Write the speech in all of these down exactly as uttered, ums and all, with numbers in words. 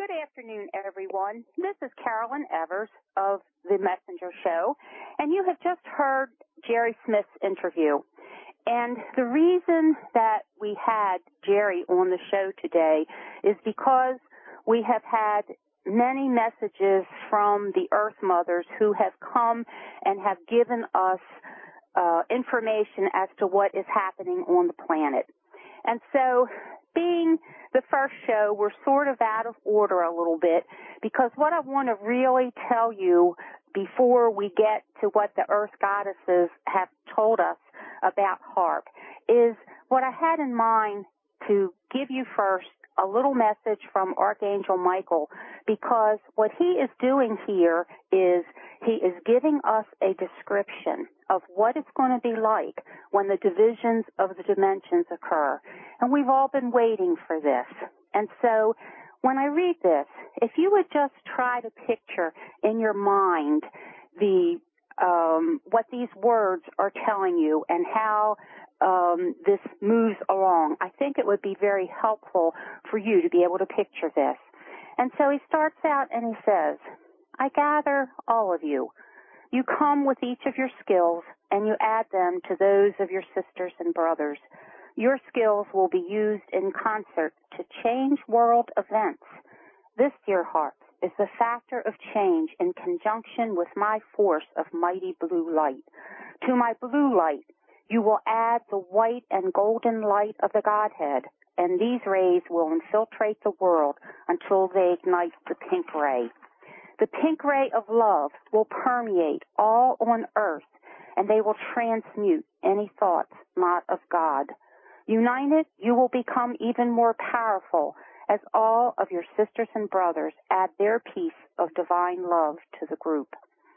Good afternoon, everyone. This is Carolyn Evers of The Messenger Show, and you have just heard Jerry Smith's interview. And the reason that we had Jerry on the show today is because we have had many messages from the Earth Mothers who have come and have given us uh, information as to what is happening on the planet. And so, being the first show, we're sort of out of order a little bit, because what I want to really tell you before we get to what the Earth Goddesses have told us about HAARP is what I had in mind to give you first a little message from Archangel Michael, because what he is doing here is he is giving us a description of what it's going to be like when the divisions of the dimensions occur. And we've all been waiting for this. And so when I read this, if you would just try to picture in your mind the um, what these words are telling you and how um, this moves along, I think it would be very helpful for you to be able to picture this. And so he starts out and he says, I gather all of you. You come with each of your skills and you add them to those of your sisters and brothers. Your skills will be used in concert to change world events. This, dear hearts, is the factor of change in conjunction with my force of mighty blue light. To my blue light, you will add the white and golden light of the Godhead, and these rays will infiltrate the world until they ignite the pink ray. The pink ray of love will permeate all on earth, and they will transmute any thoughts not of God. United, you will become even more powerful as all of your sisters and brothers add their piece of divine love to the group.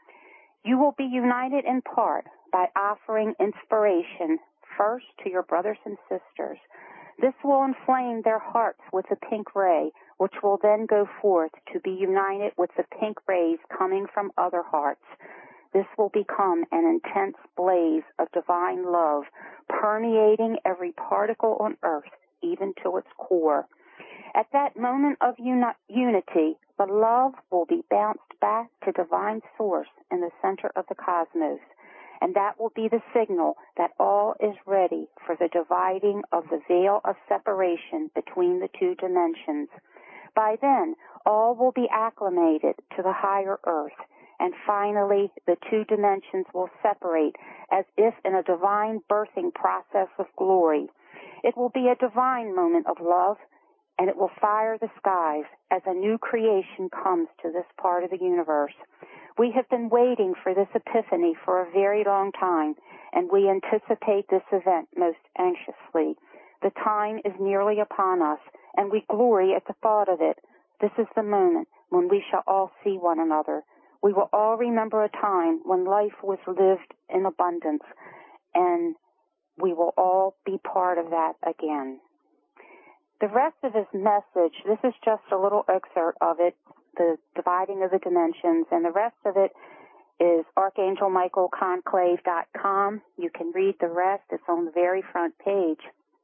You will be united in part by offering inspiration first to your brothers and sisters. This will inflame their hearts with the pink ray, which will then go forth to be united with the pink rays coming from other hearts. This will become an intense blaze of divine love, permeating every particle on earth, even to its core. At that moment of uni- unity, the love will be bounced back to divine source in the center of the cosmos, and that will be the signal that all is ready for the dividing of the veil of separation between the two dimensions. By then, all will be acclimated to the higher earth, and finally the two dimensions will separate as if in a divine birthing process of glory. It will be a divine moment of love, and it will fire the skies as a new creation comes to this part of the universe. We have been waiting for this epiphany for a very long time, and we anticipate this event most anxiously. The time is nearly upon us, and we glory at the thought of it. This is the moment when we shall all see one another. We will all remember a time when life was lived in abundance, and we will all be part of that again. The rest of his message, this is just a little excerpt of it, the dividing of the dimensions, and the rest of it is archangel michael conclave dot com. You can read the rest. It's on the very front page.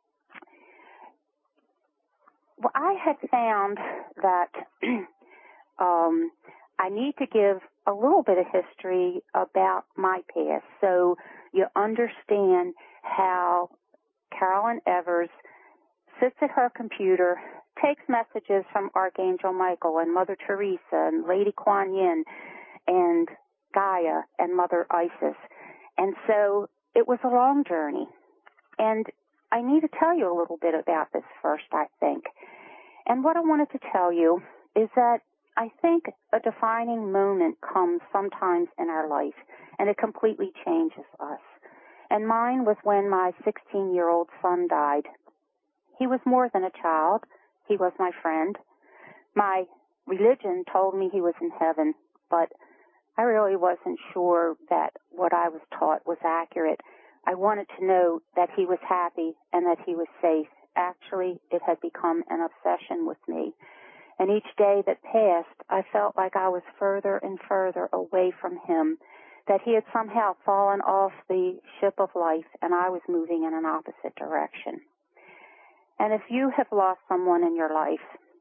Well, I had found that um, I need to give a little bit of history about my past so you understand how Carolyn Evers sits at her computer, takes messages from Archangel Michael and Mother Teresa and Lady Kuan Yin and Gaia and Mother Isis. And so it was a long journey. And I need to tell you a little bit about this first, I think. And what I wanted to tell you is that I think a defining moment comes sometimes in our life, and it completely changes us. And mine was when my sixteen-year-old son died. He was more than a child. He was my friend. My religion told me he was in heaven, but I really wasn't sure that what I was taught was accurate. I wanted to know that he was happy and that he was safe. Actually, it had become an obsession with me. And each day that passed, I felt like I was further and further away from him, that he had somehow fallen off the ship of life and I was moving in an opposite direction. And if you have lost someone in your life,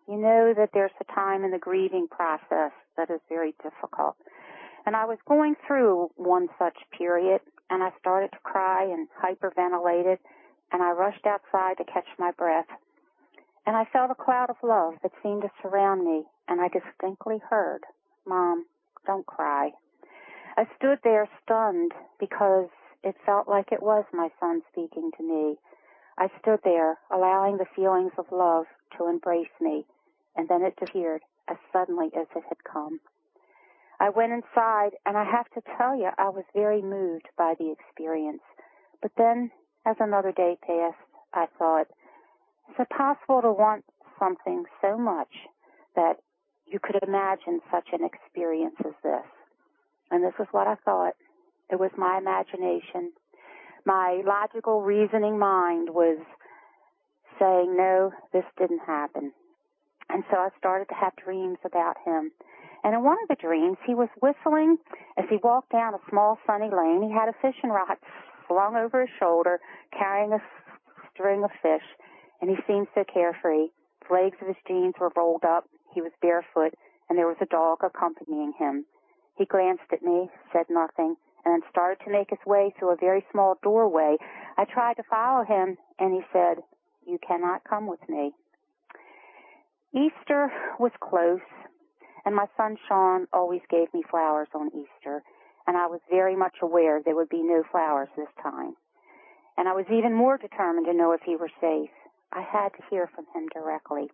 you know that there's a time in the grieving process that is very difficult. And I was going through one such period, and I started to cry and hyperventilated, and I rushed outside to catch my breath. And I felt a cloud of love that seemed to surround me, and I distinctly heard, "Mom, don't cry." I stood there stunned because it felt like it was my son speaking to me. I stood there, allowing the feelings of love to embrace me, and then it disappeared as suddenly as it had come. I went inside, and I have to tell you, I was very moved by the experience. But then, as another day passed, I thought, is it possible to want something so much that you could imagine such an experience as this? And this is what I thought. It was my imagination. My logical, reasoning mind was saying, no, this didn't happen. And so I started to have dreams about him. And in one of the dreams, he was whistling as he walked down a small sunny lane. He had a fishing rod slung over his shoulder, carrying a string of fish, and he seemed so carefree. The legs of his jeans were rolled up. He was barefoot, and there was a dog accompanying him. He glanced at me, said nothing, and then started to make his way through a very small doorway. I tried to follow him, and he said, "You cannot come with me." Easter was close, and my son Sean always gave me flowers on Easter, and I was very much aware there would be no flowers this time. And I was even more determined to know if he were safe. I had to hear from him directly.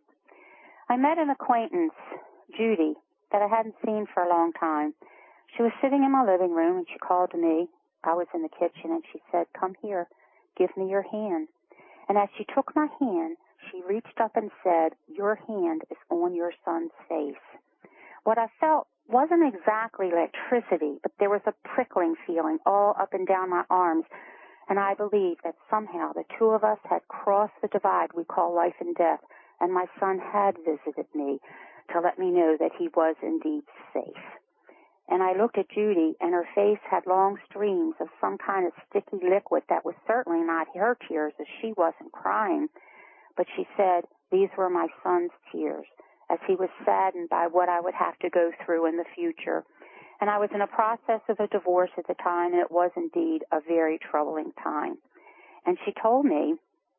I met an acquaintance, Judy, that I hadn't seen for a long time. She was sitting in my living room, and she called to me. I was in the kitchen, and she said, "Come here, give me your hand." And as she took my hand, she reached up and said, "Your hand is on your son's face." What I felt wasn't exactly electricity, but there was a prickling feeling all up and down my arms, and I believed that somehow the two of us had crossed the divide we call life and death, and my son had visited me to let me know that he was indeed safe. And I looked at Judy, and her face had long streams of some kind of sticky liquid that was certainly not her tears, as she wasn't crying. But she said these were my son's tears, as he was saddened by what I would have to go through in the future. And I was in a process of a divorce at the time, and it was indeed a very troubling time. And she told me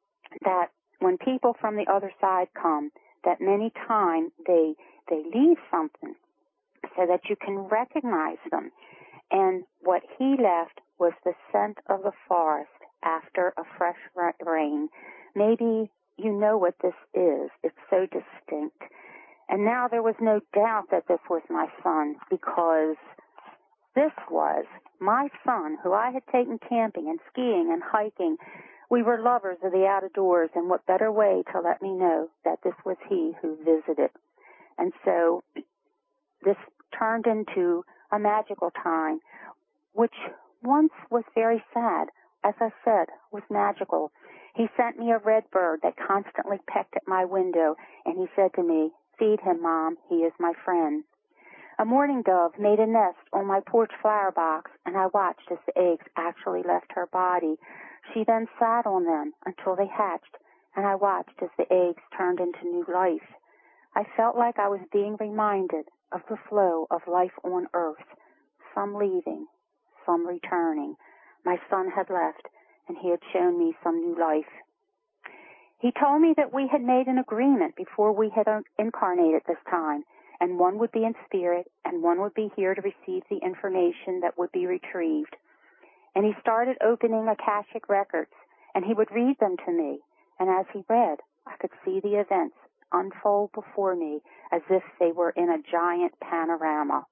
that when people from the other side come, that many times they they leave something so that you can recognize them. And what he left was the scent of the forest after a fresh rain. Maybe you know what this is. It's so distinct. And now there was no doubt that this was my son, because this was my son who I had taken camping and skiing and hiking. We were lovers of the out of doors, and what better way to let me know that this was he who visited. And so this turned into a magical time, which once was very sad, as I said, was magical. He sent me a red bird that constantly pecked at my window, and he said to me, "Feed him, Mom, he is my friend." A mourning dove made a nest on my porch flower box, and I watched as the eggs actually left her body. She then sat on them until they hatched, and I watched as the eggs turned into new life. I felt like I was being reminded of the flow of life on earth, some leaving, some returning. My son had left, and he had shown me some new life. He told me that we had made an agreement before we had incarnated this time, and one would be in spirit, and one would be here to receive the information that would be retrieved. And he started opening Akashic records, and he would read them to me, and as he read, I could see the events unfold before me as if they were in a giant panorama.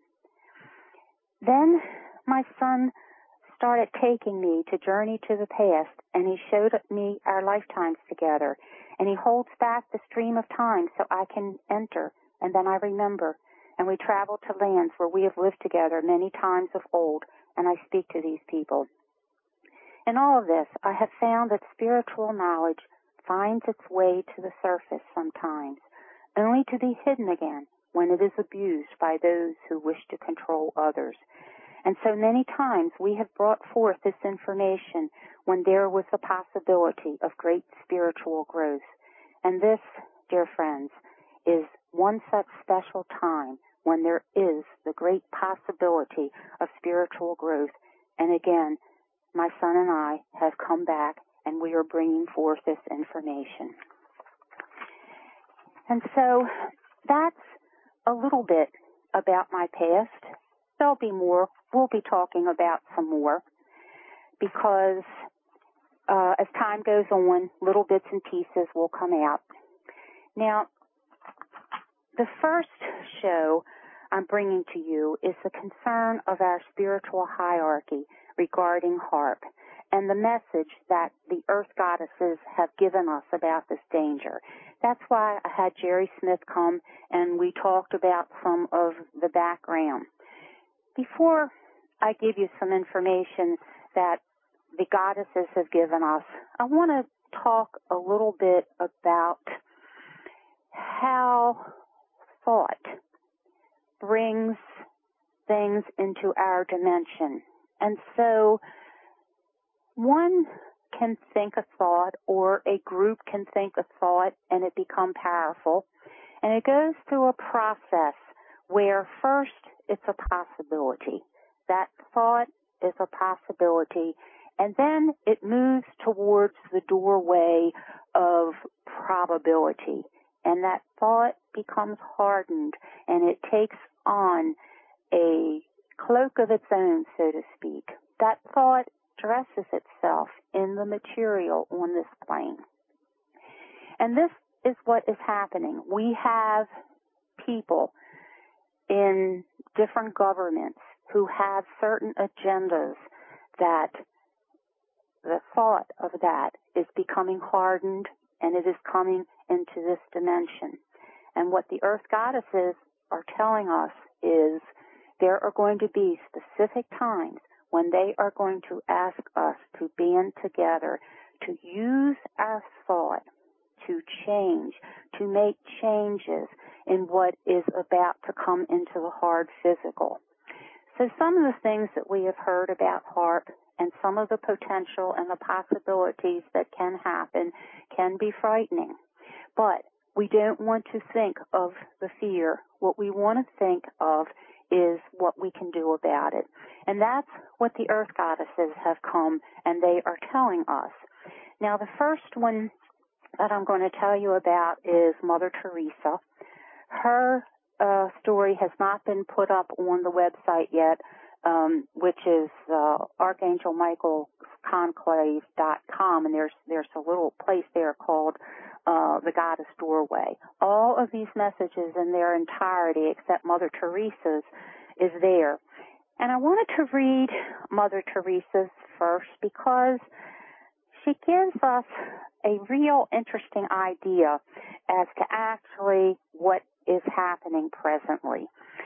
Then my son started taking me to journey to the past, and he showed me our lifetimes together, and he holds back the stream of time so I can enter, and then I remember, and we travel to lands where we have lived together many times of old, and I speak to these people. In all of this, I have found that spiritual knowledge finds its way to the surface sometimes, only to be hidden again when it is abused by those who wish to control others. And so many times we have brought forth this information when there was a possibility of great spiritual growth. And this, dear friends, is one such special time when there is the great possibility of spiritual growth. And again, my son and I have come back, and we are bringing forth this information. And so that's a little bit about my past. There'll be more. We'll be talking about some more because uh, as time goes on, little bits and pieces will come out. Now, the first show I'm bringing to you is the concern of our spiritual hierarchy regarding HAARP and the message that the earth goddesses have given us about this danger. That's why I had Jerry Smith come and we talked about some of the background. Before I give you some information that the goddesses have given us, I want to talk a little bit about how thought brings things into our dimension. And so one can think a thought, or a group can think a thought, and it become powerful. And it goes through a process where first it's a possibility. That thought is a possibility, and then it moves towards the doorway of probability. And that thought becomes hardened, and it takes on a cloak of its own, so to speak. That thought dresses itself in the material on this plane. And this is what is happening. We have people in different governments who have certain agendas that the thought of that is becoming hardened, and it is coming into this dimension. And what the earth goddesses are telling us is there are going to be specific times when they are going to ask us to band together, to use our thought to change, to make changes in what is about to come into the hard physical. So some of the things that we have heard about HAARP and some of the potential and the possibilities that can happen can be frightening. But we don't want to think of the fear. What we want to think of is what we can do about it. And that's what the earth goddesses have come and they are telling us. Now, the first one that I'm going to tell you about is Mother Teresa. Her uh, story has not been put up on the website yet, um, which is uh, archangel michael conclave dot com, and there's there's a little place there called uh, the Goddess Doorway. All of these messages in their entirety, except Mother Teresa's, is there. And I wanted to read Mother Teresa's first because she gives us a real interesting idea as to actually what is happening presently.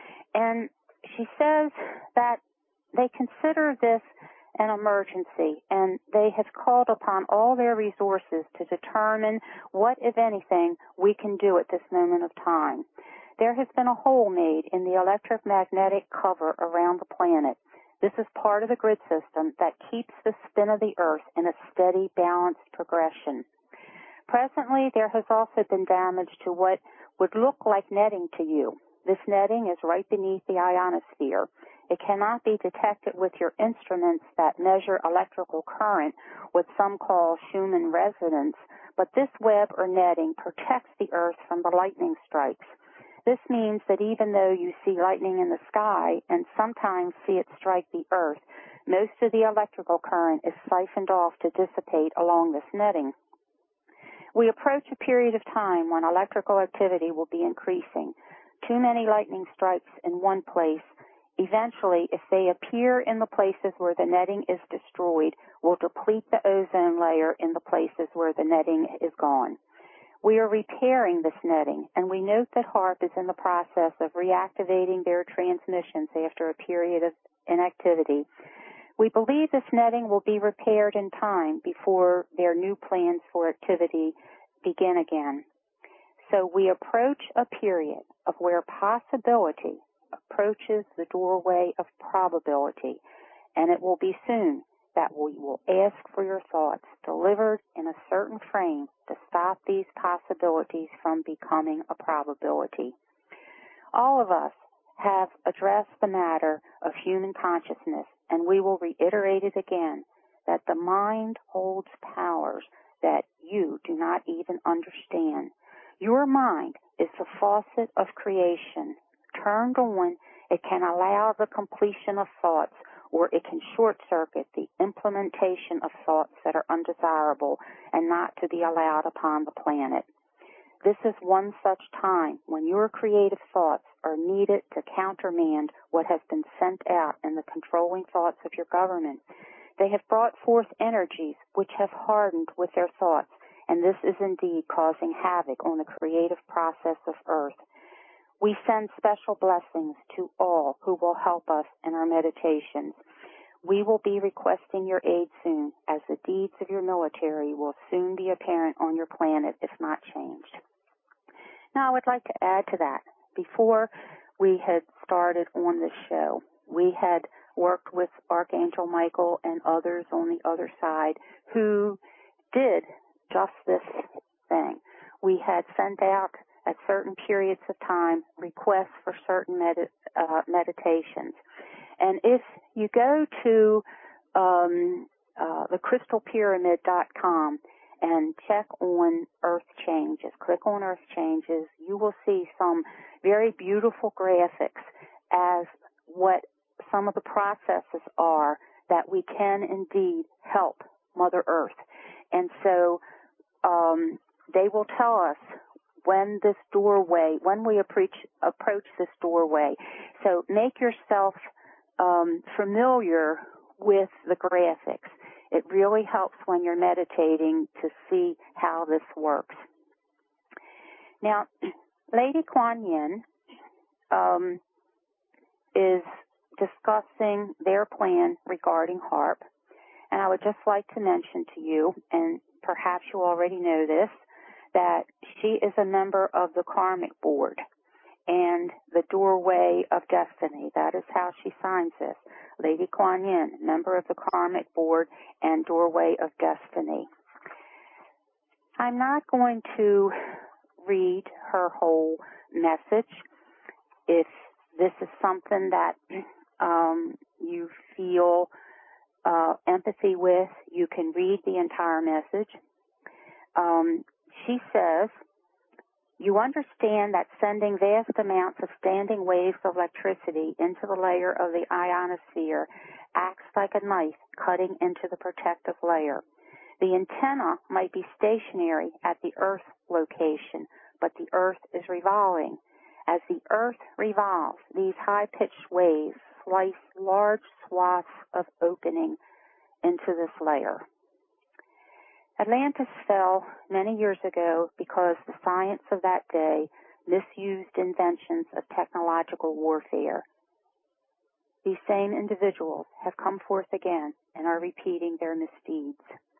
And she says that they consider this an emergency, and they have called upon all their resources to determine what, if anything, we can do at this moment of time. There has been a hole made in the electromagnetic cover around the planet. This is part of the grid system that keeps the spin of the Earth in a steady, balanced progression. Presently, there has also been damage to what would look like netting to you. This netting is right beneath the ionosphere. It cannot be detected with your instruments that measure electrical current, what some call Schumann resonance, but this web or netting protects the Earth from the lightning strikes. This means that even though you see lightning in the sky and sometimes see it strike the Earth, most of the electrical current is siphoned off to dissipate along this netting. We approach a period of time when electrical activity will be increasing. Too many lightning strikes in one place, eventually, if they appear in the places where the netting is destroyed, will deplete the ozone layer in the places where the netting is gone. We are repairing this netting, and we note that HAARP is in the process of reactivating their transmissions after a period of inactivity. We believe this netting will be repaired in time before their new plans for activity begin again. So we approach a period of where possibility approaches the doorway of probability, and it will be soon. that we will ask for your thoughts delivered in a certain frame to stop these possibilities from becoming a probability. All of us have addressed the matter of human consciousness, and we will reiterate it again, that the mind holds powers that you do not even understand. Your mind is the faucet of creation. Turned on, it can allow the completion of thoughts, or it can short-circuit the implementation of thoughts that are undesirable and not to be allowed upon the planet. This is one such time when your creative thoughts are needed to countermand what has been sent out in the controlling thoughts of your government. They have brought forth energies which have hardened with their thoughts, and this is indeed causing havoc on the creative process of Earth. We send special blessings to all who will help us in our meditations. We will be requesting your aid soon, as the deeds of your military will soon be apparent on your planet, if not changed. Now, I would like to add to that. Before we had started on this show, we had worked with Archangel Michael and others on the other side who did just this thing. We had sent out at certain periods of time requests for certain med- uh, meditations. And if you go to um, uh, the crystal pyramid dot com and check on Earth Changes, click on Earth Changes, you will see some very beautiful graphics as what some of the processes are that we can indeed help Mother Earth. And so um, they will tell us when this doorway, when we approach, approach this doorway. So make yourself um, familiar with the graphics. It really helps when you're meditating to see how this works. Now, Lady Kuan Yin um, is discussing their plan regarding HAARP. And I would just like to mention to you, and perhaps you already know this, that she is a member of the Karmic Board and the Doorway of Destiny. That is how she signs this. Lady Kuan Yin, member of the Karmic Board and Doorway of Destiny. I'm not going to read her whole message. If this is something that um, you feel uh, empathy with, you can read the entire message. Um, she says, you understand that sending vast amounts of standing waves of electricity into the layer of the ionosphere acts like a knife cutting into the protective layer. The antenna might be stationary at the Earth location, but the Earth is revolving. As the Earth revolves, these high-pitched waves slice large swaths of opening into this layer. Atlantis fell many years ago because the science of that day misused inventions of technological warfare. These same individuals have come forth again and are repeating their misdeeds.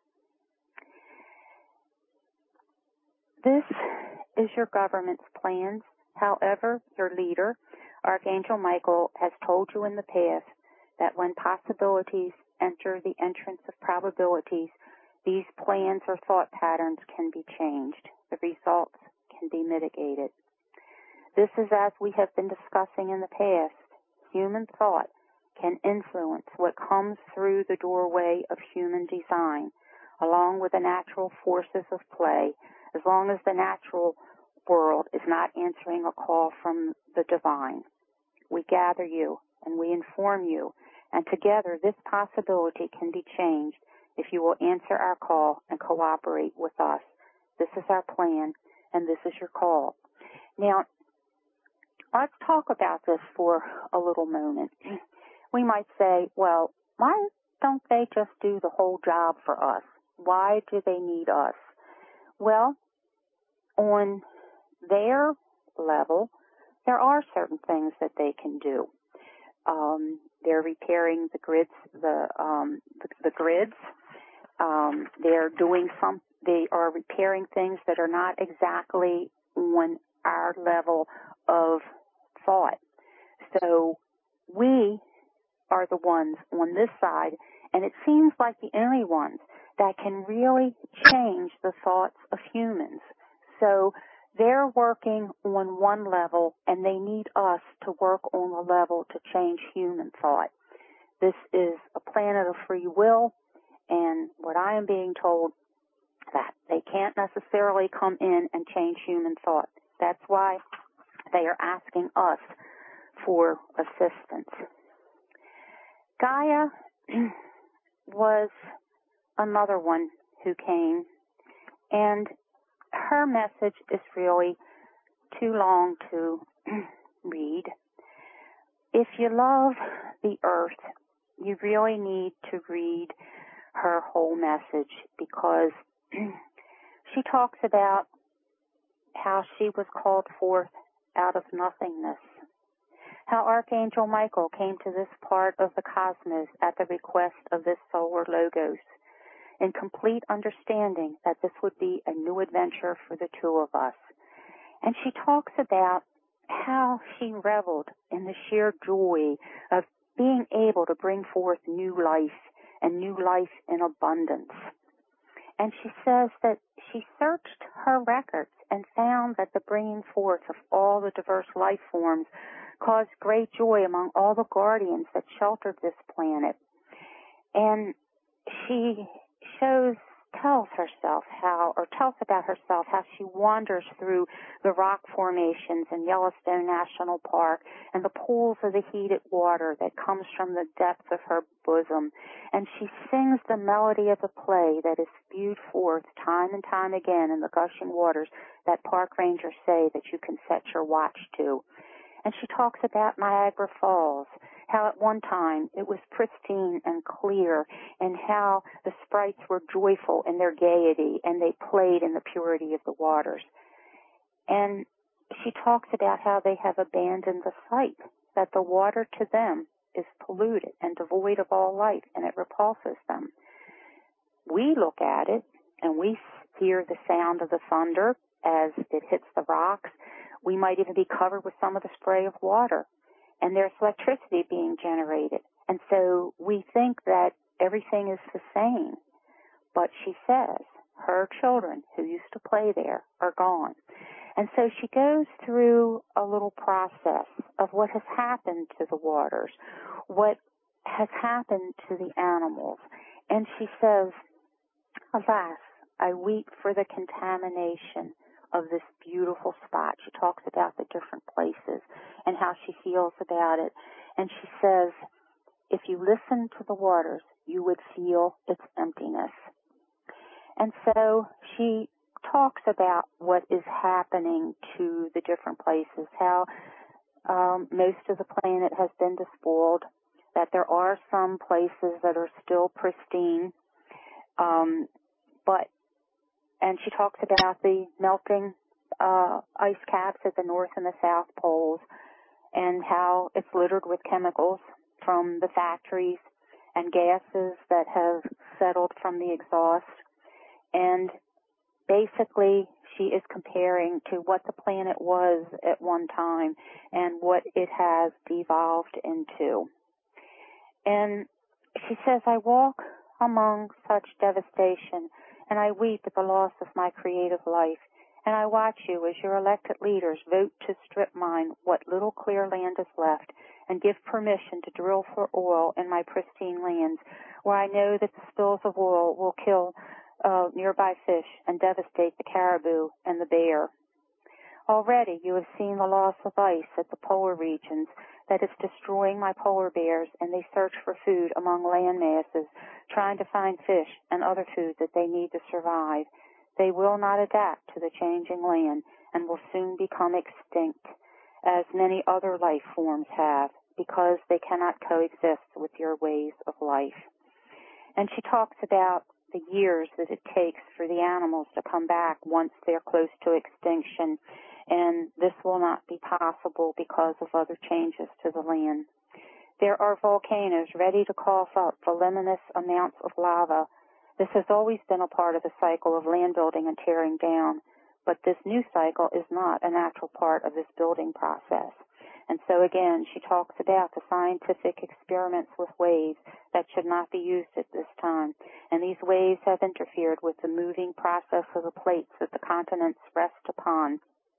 This is your government's plans. However, your leader, Archangel Michael, has told you in the past that when possibilities enter the entrance of probabilities, these plans or thought patterns can be changed. The results can be mitigated. This is as we have been discussing in the past. Human thought can influence what comes through the doorway of human design, along with the natural forces of play, as long as the natural world is not answering a call from the divine. We gather you and we inform you, and together this possibility can be changed if you will answer our call and cooperate with us. This is our plan, and this is your call. Now, let's talk about this for a little moment. We might say, well, why don't they just do the whole job for us? Why do they need us? Well, on their level, there are certain things that they can do. Um, they're repairing the grids, the um, the, the grids. Um, they're doing some. They are repairing things that are not exactly on our level of thought. So we are the ones on this side And it seems like the only ones that can really change the thoughts of humans. So they're working on one level, and they need us to work on the level to change human thought. This is a planet of free will, and what I am being told, that they can't necessarily come in and change human thought. That's why they are asking us for assistance. Gaia was another one who came, and her message is really too long to read. If you love the earth, you really need to read her whole message, because she talks about how she was called forth out of nothingness, how Archangel Michael came to this part of the cosmos at the request of this solar logos, in complete understanding that this would be a new adventure for the two of us. And she talks about how she reveled in the sheer joy of being able to bring forth new life, and new life in abundance. And she says that she searched her records and found that the bringing forth of all the diverse life forms caused great joy among all the guardians that sheltered this planet. And she shows, tells herself how, or tells about herself how she wanders through the rock formations in Yellowstone National Park and the pools of the heated water that comes from the depths of her bosom. And she sings the melody of the play that is spewed forth time and time again in the gushing waters that park rangers say that you can set your watch to. And she talks about Niagara Falls, how at one time it was pristine and clear, and how the sprites were joyful in their gaiety, and they played in the purity of the waters. And she talks about how they have abandoned the site, that the water to them is polluted and devoid of all life, and it repulses them. We look at it, and we hear the sound of the thunder as it hits the rocks. We might even be covered with some of the spray of water, and there's electricity being generated. And so we think that everything is the same. But she says her children who used to play there are gone. And so she goes through a little process of what has happened to the waters, what has happened to the animals. And she says, alas, I weep for the contamination of this beautiful spot. She talks about the different places and how she feels about it. And she says, if you listen to the waters, you would feel its emptiness. And so she talks about what is happening to the different places, how um, most of the planet has been despoiled, that there are some places that are still pristine, um, but And she talks about the melting uh, ice caps at the North and the South Poles, and how it's littered with chemicals from the factories and gases that have settled from the exhaust. And basically, she is comparing to what the planet was at one time and what it has devolved into. And she says, I walk among such devastation, and I weep at the loss of my creative life, and I watch you as your elected leaders vote to strip mine what little clear land is left and give permission to drill for oil in my pristine lands, where I know that the spills of oil will kill uh, nearby fish and devastate the caribou and the bear. Already you have seen the loss of ice at the polar regions that is destroying my polar bears, and they search for food among land masses, trying to find fish and other food that they need to survive. They will not adapt to the changing land and will soon become extinct, as many other life forms have, because they cannot coexist with your ways of life. And she talks about the years that it takes for the animals to come back once they're close to extinction, and this will not be possible because of other changes to the land. There are volcanoes ready to cough up voluminous amounts of lava. This has always been a part of the cycle of land building and tearing down, but this new cycle is not a natural part of this building process. And so again, she talks about the scientific experiments with waves that should not be used at this time. And these waves have interfered with the moving process of the plates that the continents rest upon.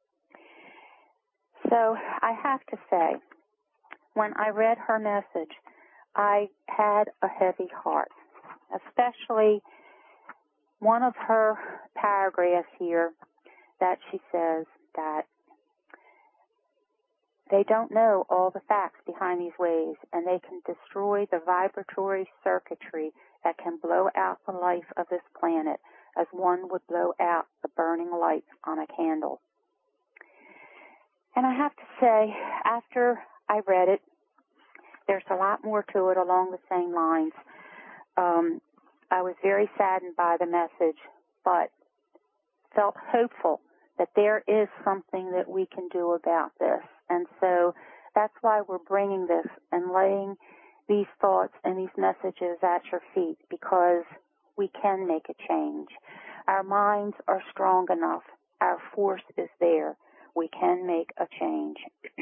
So I have to say, when I read her message, I had a heavy heart, especially one of her paragraphs here that she says that they don't know all the facts behind these waves, and they can destroy the vibratory circuitry that can blow out the life of this planet as one would blow out the burning lights on a candle. And I have to say, after I read it, there's a lot more to it along the same lines. Um, I was very saddened by the message, but felt hopeful that there is something that we can do about this. And so that's why we're bringing this and laying these thoughts and these messages at your feet, because we can make a change. Our minds are strong enough. Our force is there. We can make a change.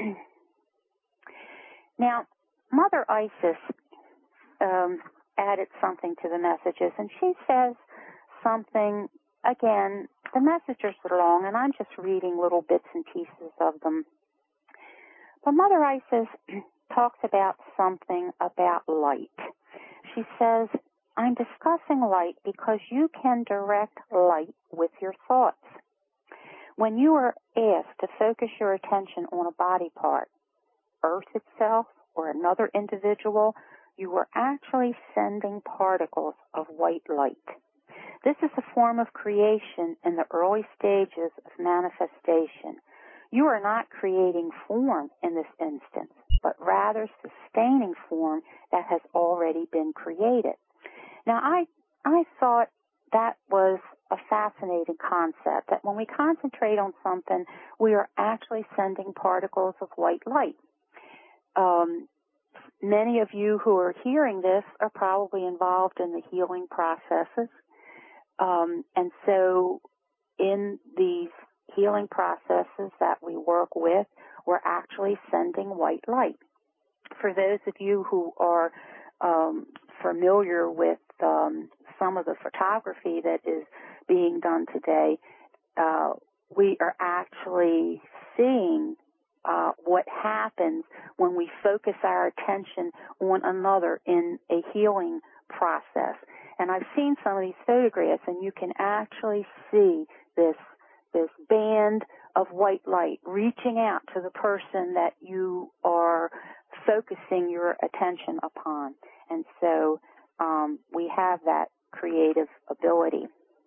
Now, Mother Isis um, added something to the messages, and she says something, again, the messages are long, and I'm just reading little bits and pieces of them. But Mother Isis talks about something about light. She says, I'm discussing light because you can direct light with your thoughts. When you are asked to focus your attention on a body part, Earth itself, or another individual, you are actually sending particles of white light. This is a form of creation in the early stages of manifestation. You are not creating form in this instance, but rather sustaining form that has already been created. Now, I, I thought that was a fascinating concept, that when we concentrate on something, we are actually sending particles of white light. Um, many of you who are hearing this are probably involved in the healing processes. Um, and so in these healing processes that we work with, we're actually sending white light. For those of you who are um, familiar with um, some of the photography that is being done today, uh, we are actually seeing Uh, what happens when we focus our attention on another in a healing process. And I've seen some of these photographs, and you can actually see this this band of white light reaching out to the person that you are focusing your attention upon. And so um, we have that creative ability.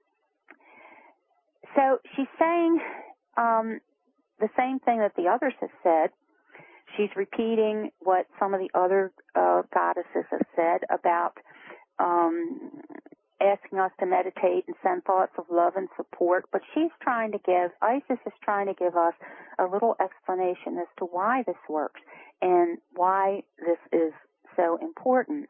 So she's saying um, the same thing that the others have said. She's repeating what some of the other uh, goddesses have said about um, asking us to meditate and send thoughts of love and support. But she's trying to give, Isis is trying to give us a little explanation as to why this works and why this is so important.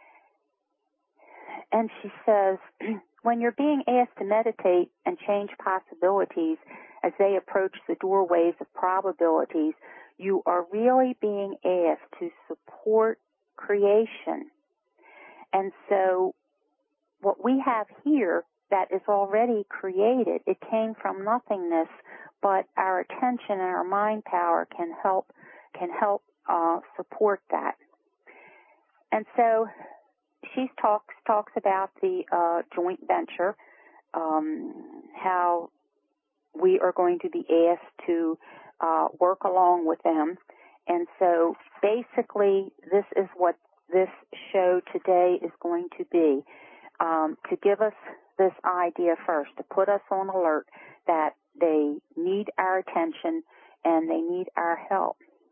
And she says, when you're being asked to meditate and change possibilities as they approach the doorways of probabilities, you are really being asked to support creation. And so what we have here that is already created, it came from nothingness, but our attention and our mind power can help can help uh, support that. And so she talks talks about the uh, joint venture, um, how we are going to be asked to uh, work along with them. And so basically this is what this show today is going to be, um, to give us this idea first, to put us on alert that they need our attention and they need our help.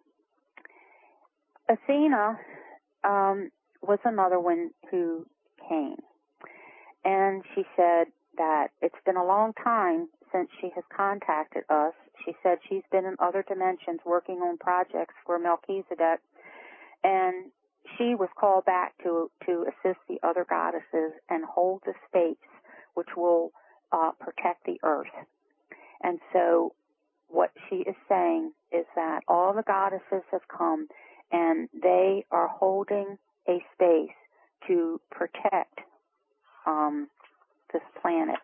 Athena um, was another one who came. And she said that it's been a long time since she has contacted us. She said she's been in other dimensions working on projects for Melchizedek, and she was called back to, to assist the other goddesses and hold the space which will uh, protect the earth. And so what she is saying is that all the goddesses have come and they are holding a space to protect um, this planet.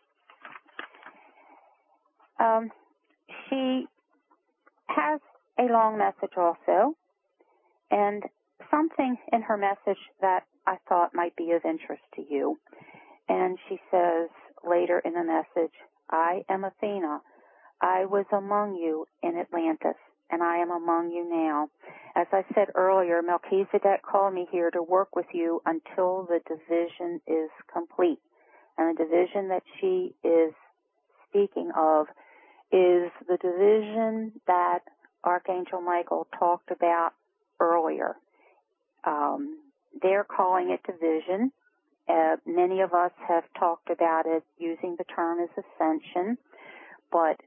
Um, she has a long message also, and something in her message that I thought might be of interest to you. And she says later in the message, I am Athena. I was among you in Atlantis, and I am among you now. As I said earlier, Melchizedek called me here to work with you until the division is complete. And the division that she is speaking of is the division that Archangel Michael talked about earlier. Um, they're calling it division. Uh, many of us have talked about it using the term as ascension, but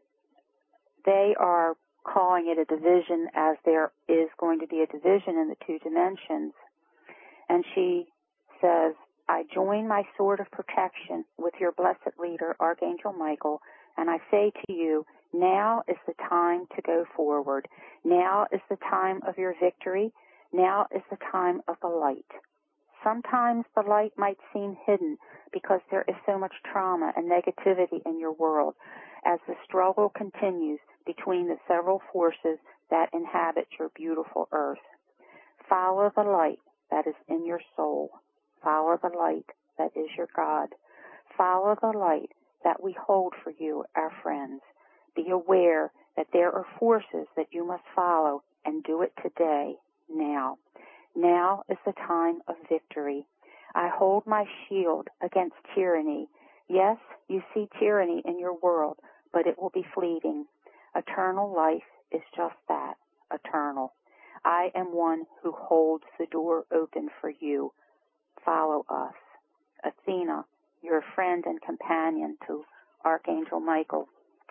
they are calling it a division as there is going to be a division in the two dimensions. And she says, I join my sword of protection with your blessed leader, Archangel Michael, and I say to you, now is the time to go forward. Now is the time of your victory. Now is the time of the light. Sometimes the light might seem hidden because there is so much trauma and negativity in your world as the struggle continues between the several forces that inhabit your beautiful earth. Follow the light that is in your soul. Follow the light that is your God. Follow the light that we hold for you, our friends. Be aware that there are forces that you must follow, and do it today, now. Now is the time of victory. I hold my shield against tyranny. Yes, you see tyranny in your world, but it will be fleeting. Eternal life is just that, eternal. I am one who holds the door open for you. Follow us. Athena, your friend and companion to Archangel Michael.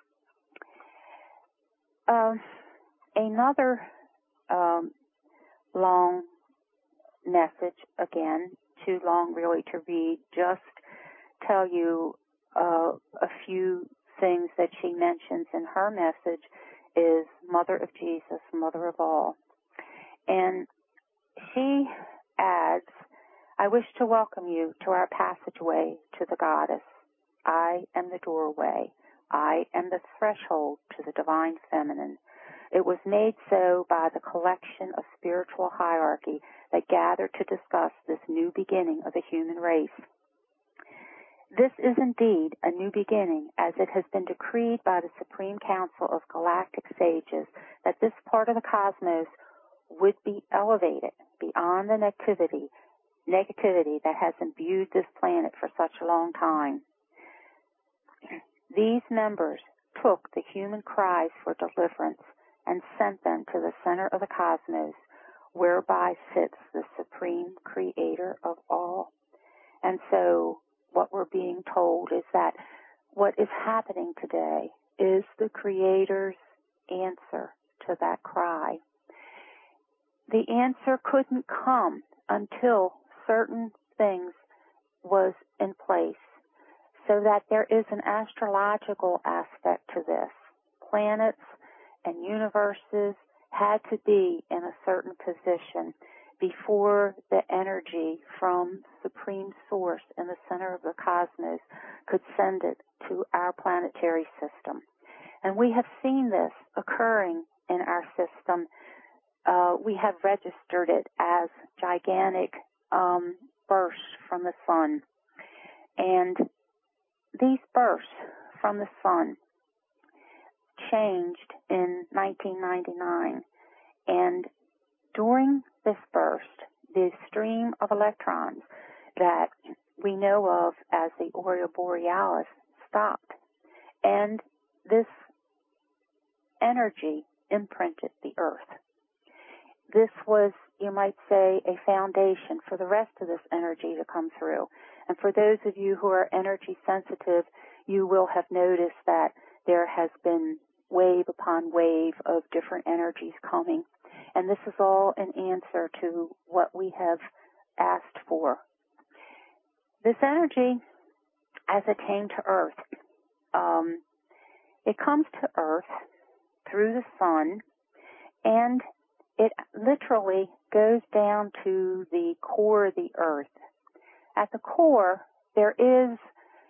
Um, another um, long message, again, too long really to read, just tell you uh, a few things that she mentions in her message is Mother of Jesus, Mother of all. And she adds, I wish to welcome you to our passageway to the goddess. I am the doorway. I am the threshold to the divine feminine. It was made so by the collection of spiritual hierarchy that gathered to discuss this new beginning of the human race. This is indeed a new beginning, as it has been decreed by the Supreme Council of Galactic Sages that this part of the cosmos would be elevated beyond the negativity, negativity that has imbued this planet for such a long time. These members took the human cries for deliverance and sent them to the center of the cosmos, whereby sits the Supreme Creator of all. And so what we're being told is that what is happening today is the Creator's answer to that cry. The answer couldn't come until certain things was in place, so that there is an astrological aspect to this. Planets and universes had to be in a certain position before the energy from Supreme Source in the center of the cosmos could send it to our planetary system. And we have seen this occurring in our system. Uh, we have registered it as gigantic um, bursts from the sun. And these bursts from the sun changed in nineteen ninety-nine. And during this burst, the stream of electrons that we know of as the Aurora Borealis stopped. And this energy imprinted the Earth. This was, you might say, a foundation for the rest of this energy to come through. And for those of you who are energy sensitive, you will have noticed that there has been wave upon wave of different energies coming. And this is all an answer to what we have asked for. This energy, as it came to Earth, um, it comes to Earth through the sun, and it literally goes down to the core of the earth. At the core, there is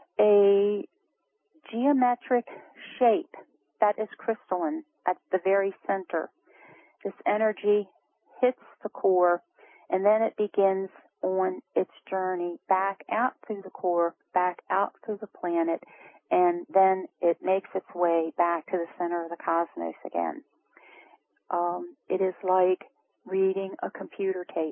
a geometric shape that is crystalline at the very center. This energy hits the core, and then it begins on its journey back out through the core, back out through the planet, and then it makes its way back to the center of the cosmos again. Um, it is like reading a computer tape.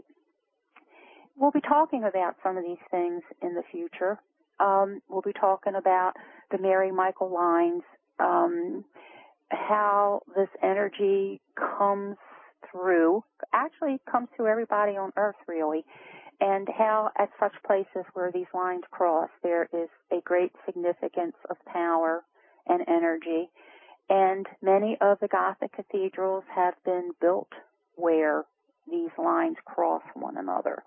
We'll be talking about some of these things in the future. Um, we'll be talking about the Mary Michael lines, um, how this energy comes through, actually comes through everybody on Earth, really, and how at such places where these lines cross, there is a great significance of power and energy. And many of the Gothic cathedrals have been built where these lines cross one another.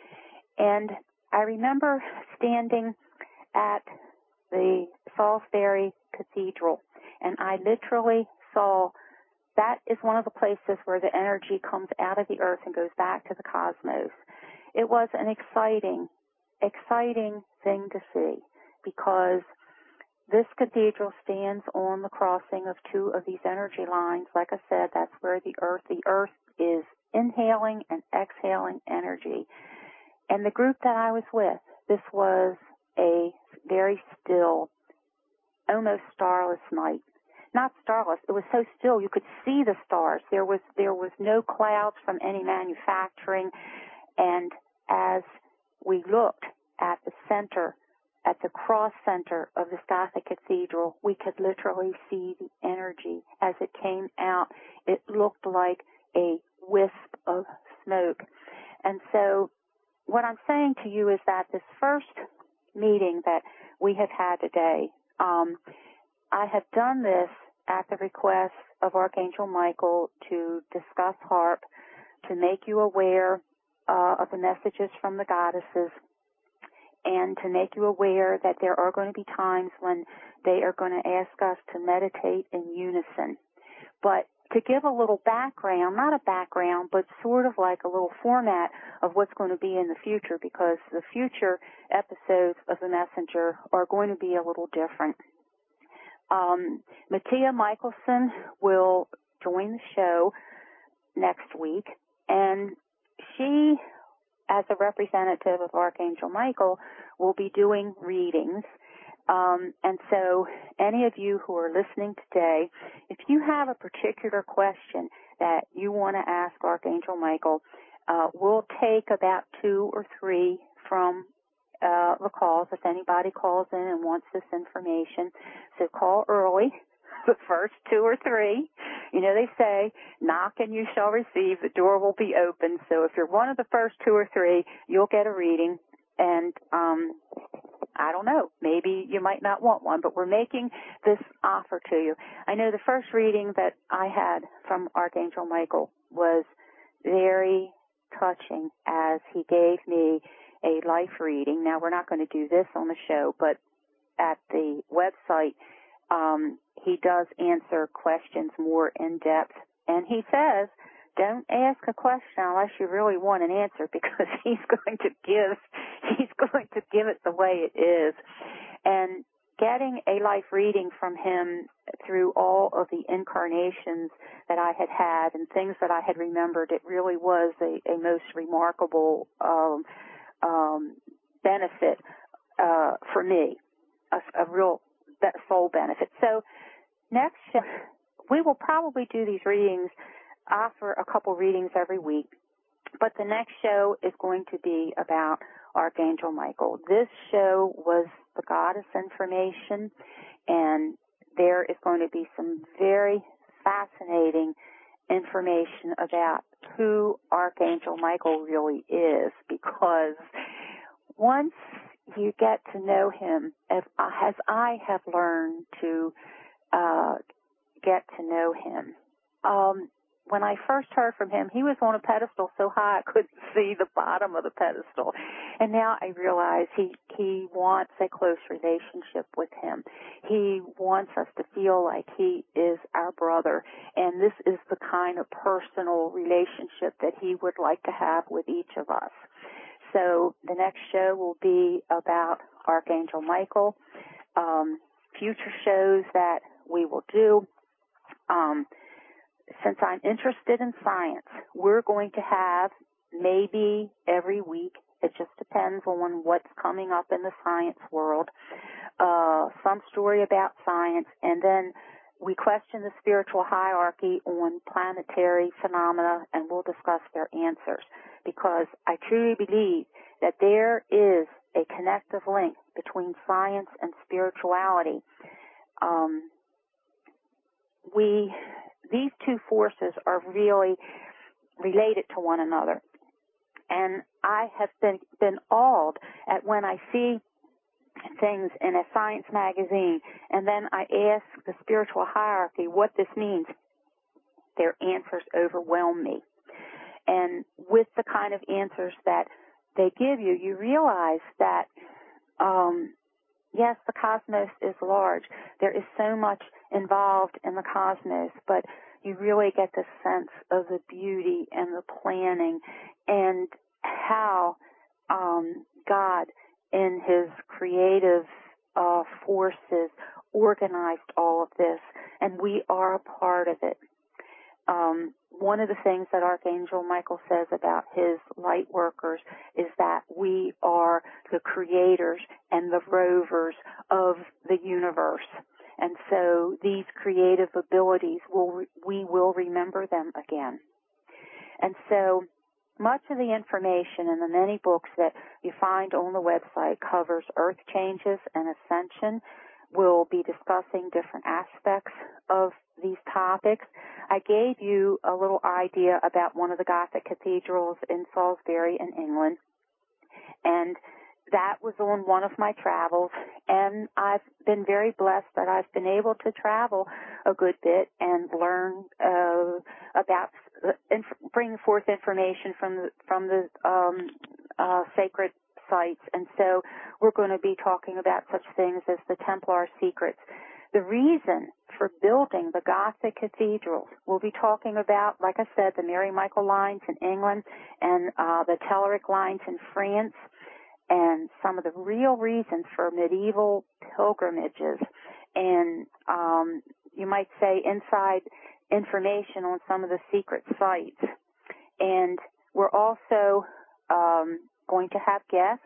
And I remember standing at the Salisbury Cathedral, and I literally saw that is one of the places where the energy comes out of the earth and goes back to the cosmos. It was an exciting, exciting thing to see, because this cathedral stands on the crossing of two of these energy lines. Like I said, that's where the earth, the earth is inhaling and exhaling energy. And the group that I was with, this was a very still, almost starless night. Not starless, it was so still you could see the stars. There was there was no clouds from any manufacturing. And as we looked at the center, at the cross center of this Gothic cathedral, we could literally see the energy as it came out. It looked like a wisp of smoke. And so what I'm saying to you is that this first meeting that we have had today, um, I have done this at the request of Archangel Michael to discuss HAARP, to make you aware uh, of the messages from the goddesses, and to make you aware that there are going to be times when they are going to ask us to meditate in unison. But to give a little background, not a background, but sort of like a little format of what's going to be in the future, because the future episodes of The Messenger are going to be a little different. Um, Mattia Michelson will join the show next week, and she, as a representative of Archangel Michael, will be doing readings. Um, and so any of you who are listening today, if you have a particular question that you want to ask Archangel Michael, uh, we'll take about two or three from uh, the calls if anybody calls in and wants this information. So call early, the first two or three. You know, they say, knock and you shall receive, the door will be open. So if you're one of the first two or three, you'll get a reading. And um, I don't know, maybe you might not want one, but we're making this offer to you. I know the first reading that I had from Archangel Michael was very touching, as he gave me a life reading. Now, we're not going to do this on the show, but at the website, um, he does answer questions more in depth. And he says, don't ask a question unless you really want an answer, because he's going to give, he's going to give it the way it is. And getting a life reading from him through all of the incarnations that I had had and things that I had remembered, it really was a, a most remarkable um, um, benefit uh, for me, a, a real soul benefit. So next, we will probably do these readings, offer a couple readings every week, but the next show is going to be about Archangel Michael. This show was the goddess information, and there is going to be some very fascinating information about who Archangel Michael really is, because once you get to know him, as, as I have learned to uh, get to know him, um, when I first heard from him, he was on a pedestal so high I couldn't see the bottom of the pedestal. And now I realize he, he wants a close relationship with him. He wants us to feel like he is our brother. And this is the kind of personal relationship that he would like to have with each of us. So the next show will be about Archangel Michael. Um, future shows that we will do. Um, since I'm interested in science, we're going to have maybe every week, it just depends on what's coming up in the science world, uh, some story about science, and then we question the spiritual hierarchy on planetary phenomena, and we'll discuss their answers, because I truly believe that there is a connective link between science and spirituality. Um, we, these two forces are really related to one another. And I have been, been awed at when I see things in a science magazine, and then I ask the spiritual hierarchy what this means. Their answers overwhelm me. And with the kind of answers that they give you, you realize that, um, yes, the cosmos is large. There is so much involved in the cosmos, but you really get the sense of the beauty and the planning and how um, God, in his creative uh, forces, organized all of this, and we are a part of it. Um, one of the things that Archangel Michael says about his light workers is that we are the creators and the rovers of the universe. And so these creative abilities, will we will remember them again. And so much of the information in the many books that you find on the website covers earth changes and ascension. We'll be discussing different aspects of these topics. I gave you a little idea about one of the Gothic cathedrals in Salisbury in England, and that was on one of my travels, and I've been very blessed that I've been able to travel a good bit and learn uh, about, inf- bring forth information from the, from the um, uh, sacred sites. And so we're going to be talking about such things as the Templar secrets. The reason for building the Gothic cathedrals, we'll be talking about, like I said, the Mary Michael lines in England and uh, the Telluric lines in France, and some of the real reasons for medieval pilgrimages, and um, you might say inside information on some of the secret sites. And we're also um, going to have guests,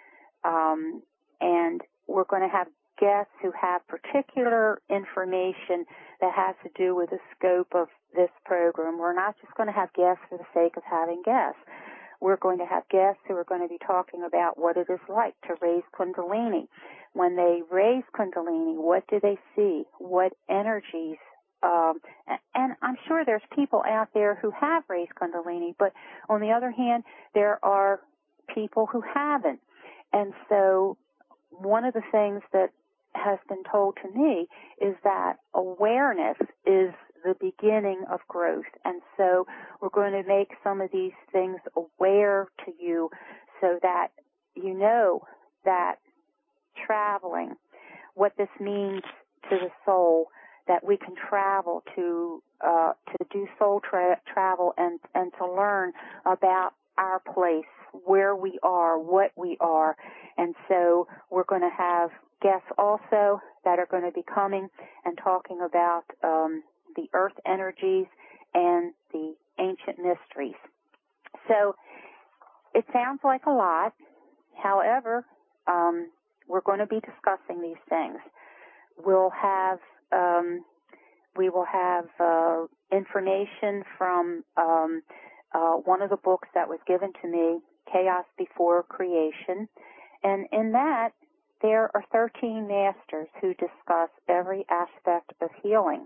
um, and we're going to have guests who have particular information that has to do with the scope of this program. We're not just going to have guests for the sake of having guests. We're going to have guests who are going to be talking about what it is like to raise Kundalini. When they raise Kundalini, what do they see? What energies? Um, and I'm sure there's people out there who have raised Kundalini, but on the other hand, there are people who haven't. And so one of the things that has been told to me is that awareness is the beginning of growth. And so we're going to make some of these things aware to you so that you know that traveling, what this means to the soul, that we can travel to uh, to do soul tra- travel and, and to learn about our place, where we are, what we are. And so we're going to have guests also that are going to be coming and talking about um, the earth energies and the ancient mysteries. So it sounds like a lot. However, um, we're going to be discussing these things. We'll have um, we will have uh, information from um, uh, one of the books that was given to me, Chaos Before Creation, and in that there are thirteen masters who discuss every aspect of healing.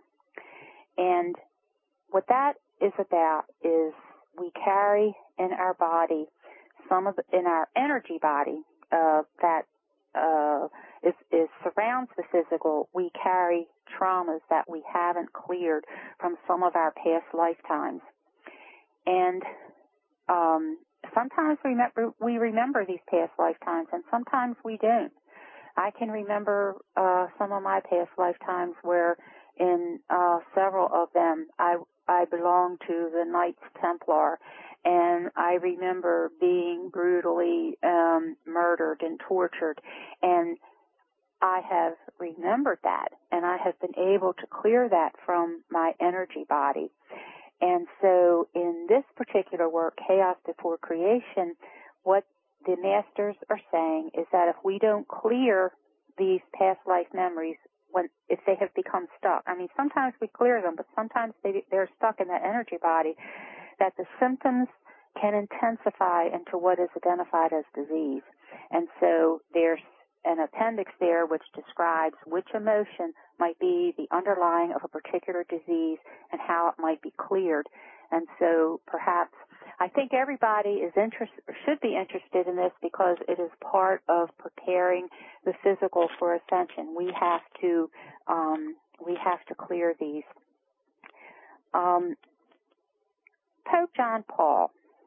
And what that is about is we carry in our body some of the, in our energy body uh, that uh, is, is surrounds the physical. We carry traumas that we haven't cleared from some of our past lifetimes. And um, sometimes we remember, we remember these past lifetimes, and sometimes we don't. I can remember uh, some of my past lifetimes where in uh, several of them I, I belonged to the Knights Templar, and I remember being brutally um, murdered and tortured, and I have remembered that, and I have been able to clear that from my energy body. And so in this particular work, Chaos Before Creation, what the masters are saying is that if we don't clear these past life memories, when if they have become stuck, I mean, sometimes we clear them, but sometimes they, they're stuck in that energy body, that the symptoms can intensify into what is identified as disease. And so there's an appendix there which describes which emotion might be the underlying of a particular disease and how it might be cleared. And so perhaps I think everybody is interest, should be interested in this because it is part of preparing the physical for ascension. We have to um, we have to clear these. Um, Pope John Paul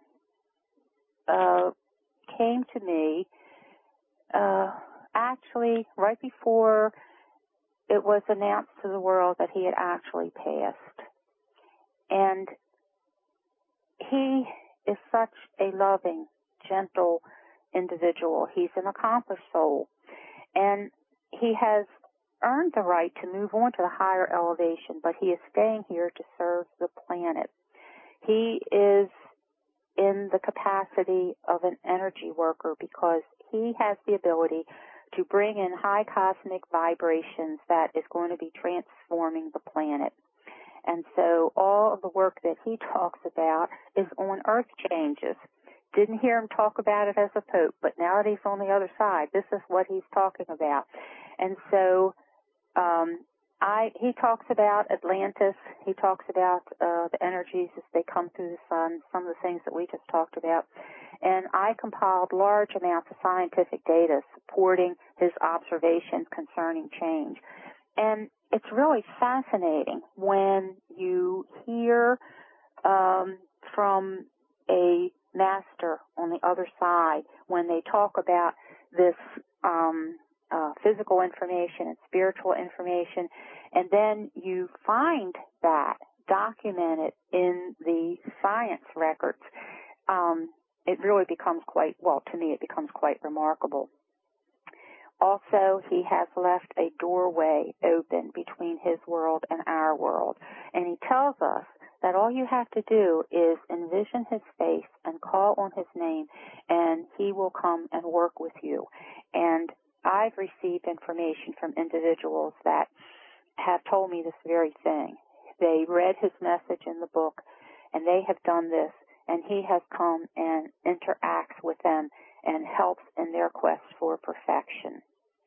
uh, came to me uh, actually right before it was announced to the world that he had actually passed. And he is such a loving, gentle individual. He's an accomplished soul. And he has earned the right to move on to the higher elevation, but he is staying here to serve the planet. He is in the capacity of an energy worker because he has the ability to bring in high cosmic vibrations that is going to be transforming the planet. And so all of the work that he talks about is on earth changes. Didn't hear him talk about it as a pope, but now that he's on the other side, this is what he's talking about. And so um, I he talks about Atlantis. He talks about uh, the energies as they come through the sun, some of the things that we just talked about. And I compiled large amounts of scientific data supporting his observations concerning change. And it's really fascinating when you hear um, from a master on the other side when they talk about this um, uh, physical information and spiritual information, and then you find that documented in the science records. Um, it really becomes quite, well, to me it becomes quite remarkable. Also, he has left a doorway open between his world and our world. And he tells us that all you have to do is envision his face and call on his name, and he will come and work with you. And I've received information from individuals that have told me this very thing. They read his message in the book, and they have done this, and he has come and interacts with them and helps in their quest for perfection.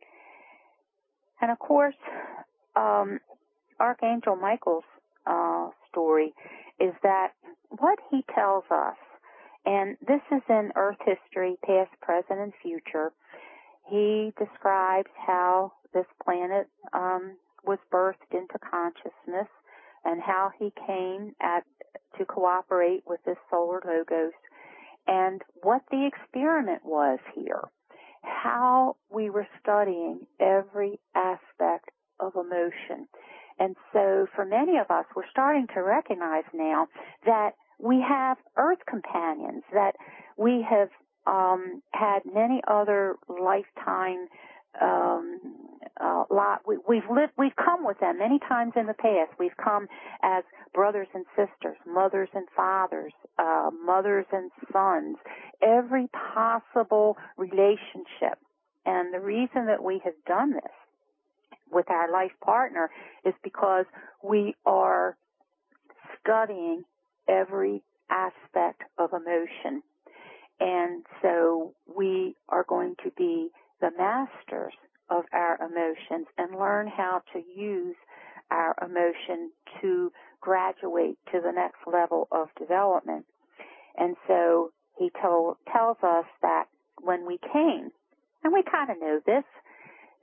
And of course, um, Archangel Michael's uh, story is that what he tells us, and this is in Earth history, past, present, and future, he describes how this planet um, was birthed into consciousness and how he came at to cooperate with this solar logos, and what the experiment was here, how we were studying every aspect of emotion. And so for many of us, we're starting to recognize now that we have earth companions, that we have um, had many other lifetime um, uh, lot. We, we've lived, we've come with them many times in the past. We've come as brothers and sisters, mothers and fathers, uh, mothers and sons, every possible relationship. And the reason that we have done this with our life partner is because we are studying every aspect of emotion. And so we are going to be the masters of our emotions and learn how to use our emotion to graduate to the next level of development. And so he told, tells us that when we came, and we kind of know this,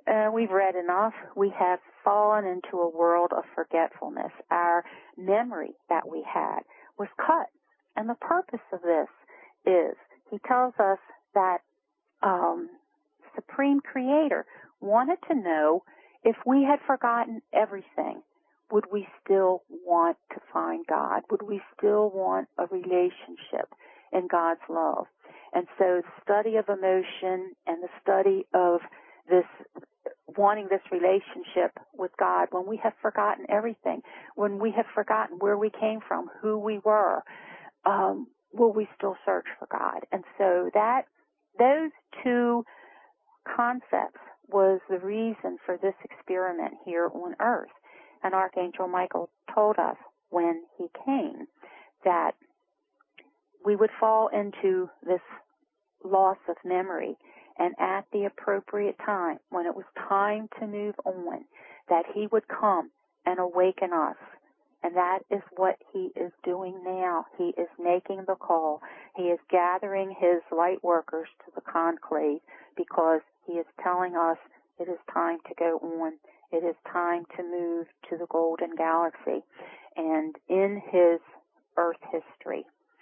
uh, we've read enough. We have fallen into a world of forgetfulness. Our memory that we had was cut. And the purpose of this is, he tells us that um, Supreme Creator wanted to know if we had forgotten everything, would we still want to find God? Would we still want a relationship in God's love? And so the study of emotion and the study of this, wanting this relationship with God, when we have forgotten everything, when we have forgotten where we came from, who we were, um, will we still search for God? And so that, those two concepts was the reason for this experiment here on earth. And Archangel Michael told us when he came that we would fall into this loss of memory, and at the appropriate time, when it was time to move on, that he would come and awaken us. And that is what he is doing now. He is making the call. He is gathering his light workers to the conclave, because he is telling us it is time to go on. It is time to move to the Golden Galaxy. And in his Earth history,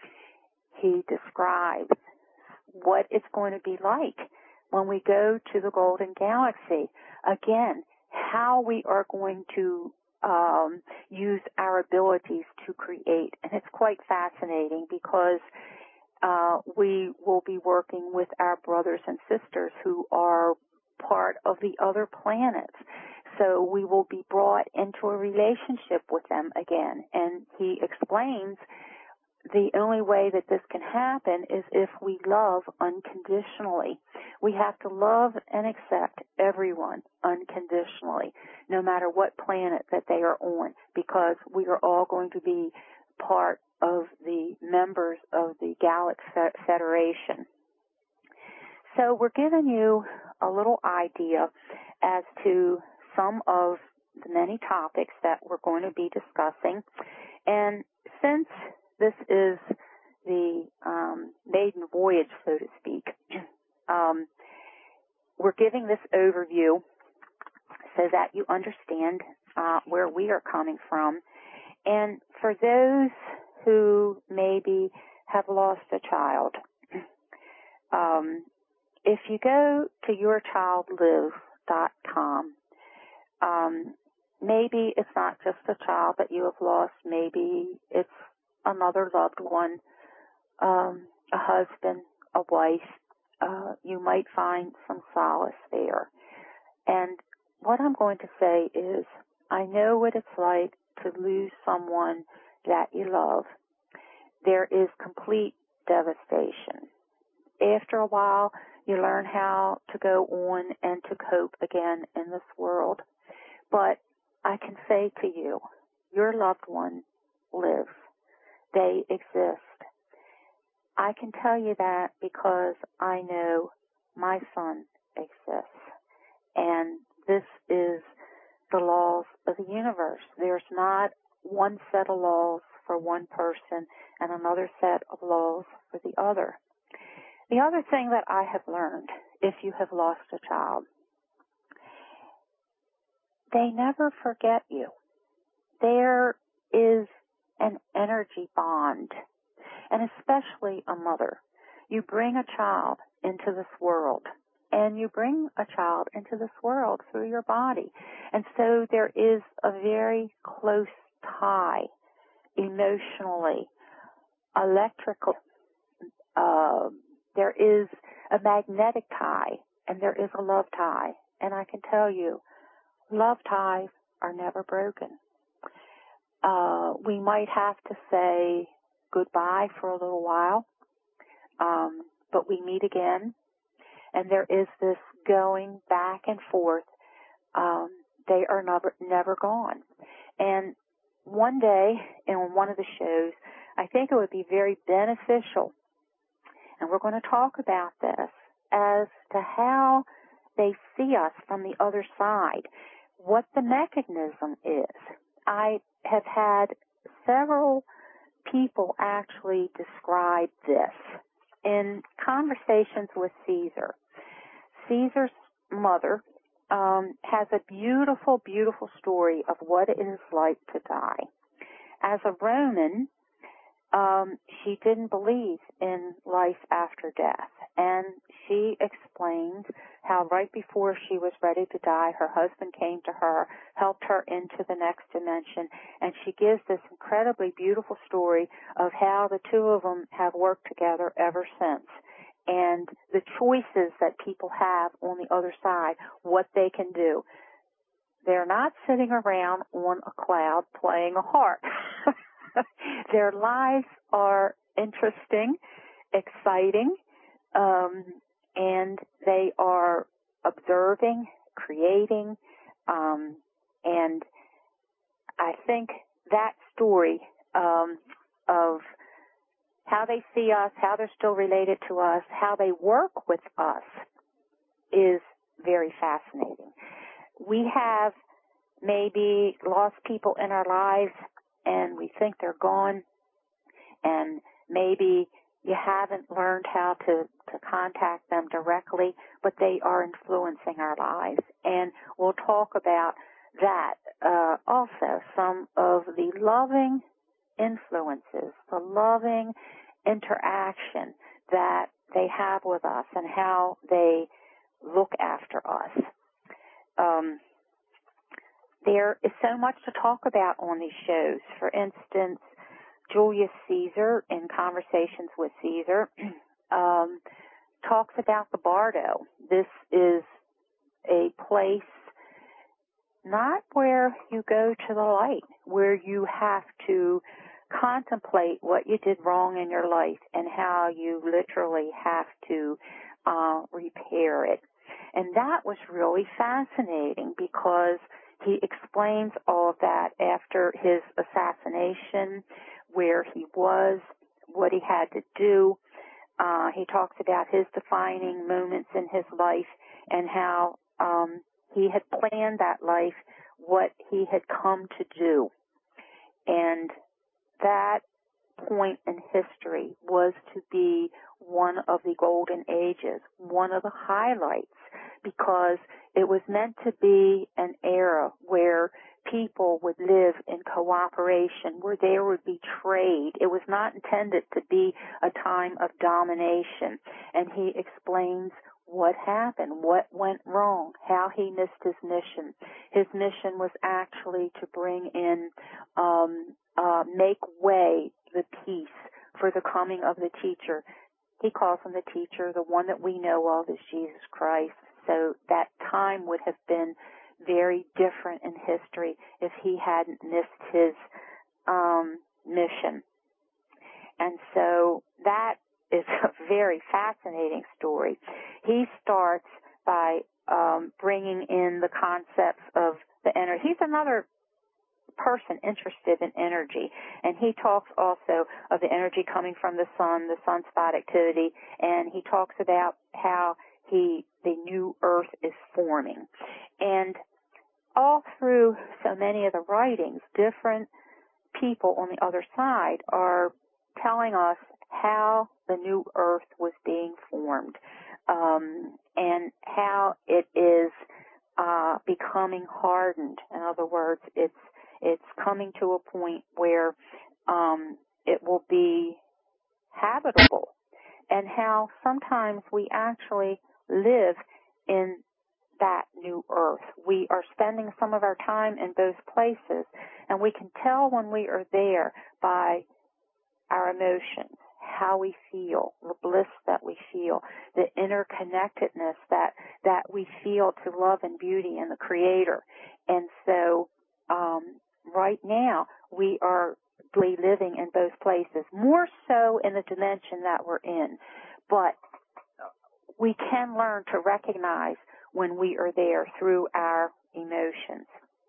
he describes what it's going to be like when we go to the Golden Galaxy. Again, how we are going to um, use our abilities to create. And it's quite fascinating, because uh, we will be working with our brothers and sisters who are part of the other planets. So we will be brought into a relationship with them again. And he explains the only way that this can happen is if we love unconditionally. We have to love and accept everyone unconditionally, no matter what planet that they are on, because we are all going to be part of the members of the Galactic Federation. So we're giving you a little idea as to some of the many topics that we're going to be discussing. And since this is the um, maiden voyage, so to speak, um, we're giving this overview so that you understand uh, where we are coming from. And for those who maybe have lost a child, um, if you go to your child live dot com, um, maybe it's not just a child that you have lost. Maybe it's another loved one, um, a husband, a wife. Uh, you might find some solace there. And what I'm going to say is, I know what it's like to lose someone that you love. There is complete devastation. After a while, you learn how to go on and to cope again in this world. But I can say to you, your loved one lives. They exist. I can tell you that because I know my son exists. And this is the laws of the universe. There's not one set of laws for one person and another set of laws for the other. The other thing that I have learned, if you have lost a child, they never forget you. There is an energy bond, and especially a mother. You bring a child into this world, and you bring a child into this world through your body. And so there is a very close tie, emotionally, electrical. Uh, there is a magnetic tie, and there is a love tie. And I can tell you, love ties are never broken. Uh, we might have to say goodbye for a little while, um, but we meet again, and there is this going back and forth. Um, they are never, never gone. And one day, in one of the shows, I think it would be very beneficial, and we're going to talk about this, as to how they see us from the other side, what the mechanism is. I have had several people actually describe this in conversations with Caesar. Caesar's mother um, has a beautiful, beautiful story of what it is like to die. As a Roman, um, she didn't believe in life after death, and she explained how right before she was ready to die, her husband came to her, helped her into the next dimension, and she gives this incredibly beautiful story of how the two of them have worked together ever since, and the choices that people have on the other side, what they can do. They're not sitting around on a cloud playing a harp. Their lives are interesting, exciting, um, and they are observing, creating, um, and I think that story um, of how they see us, how they're still related to us, how they work with us is very fascinating. We have maybe lost people in our lives and we think they're gone, and maybe you haven't learned how to, to contact them directly, but they are influencing our lives. And we'll talk about that uh, also, some of the loving influences, the loving interaction that they have with us and how they look after us. Um, there is so much to talk about on these shows. For instance, Julius Caesar, in Conversations with Caesar, um, talks about the Bardo. This is a place not where you go to the light, where you have to contemplate what you did wrong in your life and how you literally have to uh, repair it. And that was really fascinating because he explains all of that after his assassination, where he was, what he had to do. Uh, he talks about his defining moments in his life and how um, he had planned that life, what he had come to do. And that point in history was to be one of the golden ages, one of the highlights, because it was meant to be an era where people would live in cooperation, where there would be trade. It was not intended to be a time of domination. And he explains what happened, what went wrong, how he missed his mission. His mission was actually to bring in, um, uh, make way the peace for the coming of the teacher. He calls him the teacher. The one that we know of is Jesus Christ. So that time would have been very different in history if he hadn't missed his um, mission. And so that is a very fascinating story. He starts by um, bringing in the concepts of the energy. He's another person interested in energy, and he talks also of the energy coming from the sun, the sunspot activity, and he talks about how he the new earth is forming. And all through so many of the writings, different people on the other side are telling us how the new earth was being formed, um, and how it is uh, becoming hardened. In other words, it's it's coming to a point where um, it will be habitable, and how sometimes we actually live in that new earth. We are spending some of our time in those places, and we can tell when we are there by our emotions, how we feel, the bliss that we feel, the interconnectedness that, that we feel to love and beauty and the Creator. And so um, right now we are living in both places, more so in the dimension that we're in. But we can learn to recognize when we are there through our emotions.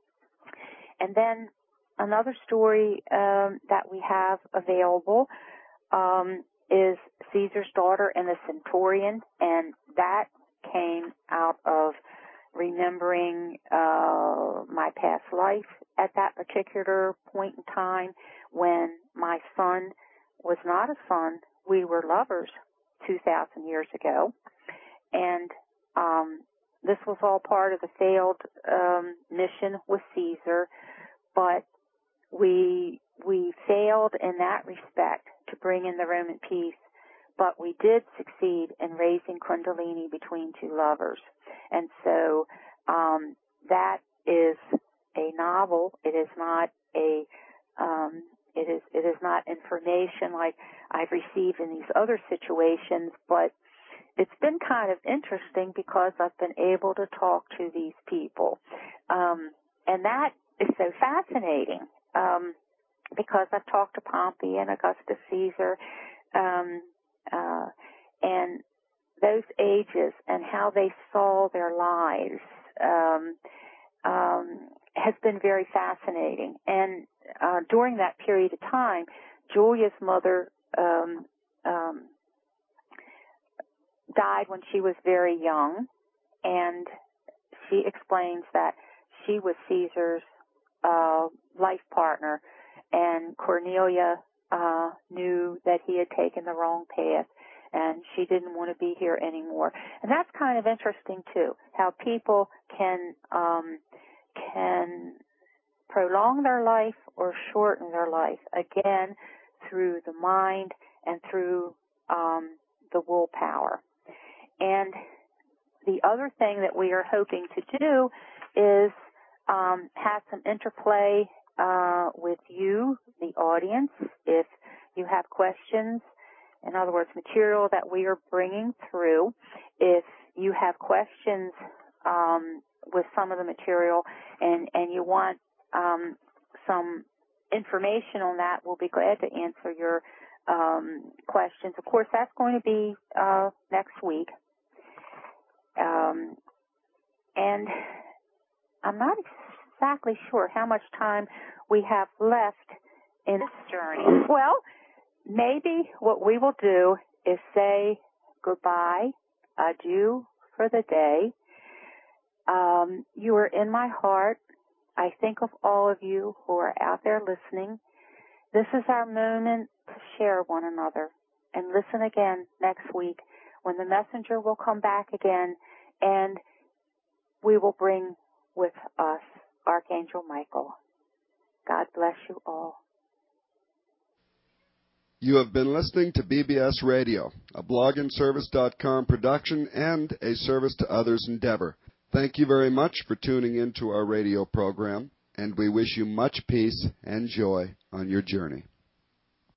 And then another story um, that we have available um, is Caesar's Daughter and the Centurion, and that came out of remembering uh, my past life at that particular point in time when my son was not a son. We were lovers two thousand years ago. And um, this was all part of the failed um, mission with Caesar, but we we failed in that respect to bring in the Roman peace, but we did succeed in raising Kundalini between two lovers. And so um, that is a novel. It is not a um, it is it is not information like I've received in these other situations, but it's been kind of interesting because I've been able to talk to these people. Um, and that is so fascinating um, because I've talked to Pompey and Augustus Caesar um, uh, and those ages and how they saw their lives um, um, has been very fascinating. And uh, during that period of time, Julia's mother um, um, died when she was very young, and she explains that she was Caesar's uh, life partner, and Cornelia uh, knew that he had taken the wrong path, and she didn't want to be here anymore. And that's kind of interesting, too, how people can um, can prolong their life or shorten their life, again, through the mind and through um, the willpower. And the other thing that we are hoping to do is um, have some interplay uh, with you, the audience, if you have questions. In other words, material that we are bringing through. If you have questions um, with some of the material and, and you want um, some information on that, we'll be glad to answer your um, questions. Of course, that's going to be uh, next week. Um, and I'm not exactly sure how much time we have left in this journey. Well, maybe what we will do is say goodbye, adieu for the day. Um, you are in my heart. I think of all of you who are out there listening. This is our moment to share one another. And listen again next week when the messenger will come back again, and we will bring with us Archangel Michael. God bless you all. You have been listening to B B S Radio, a blog and service dot com production and a service to others endeavor. Thank you very much for tuning in to our radio program, and we wish you much peace and joy on your journey.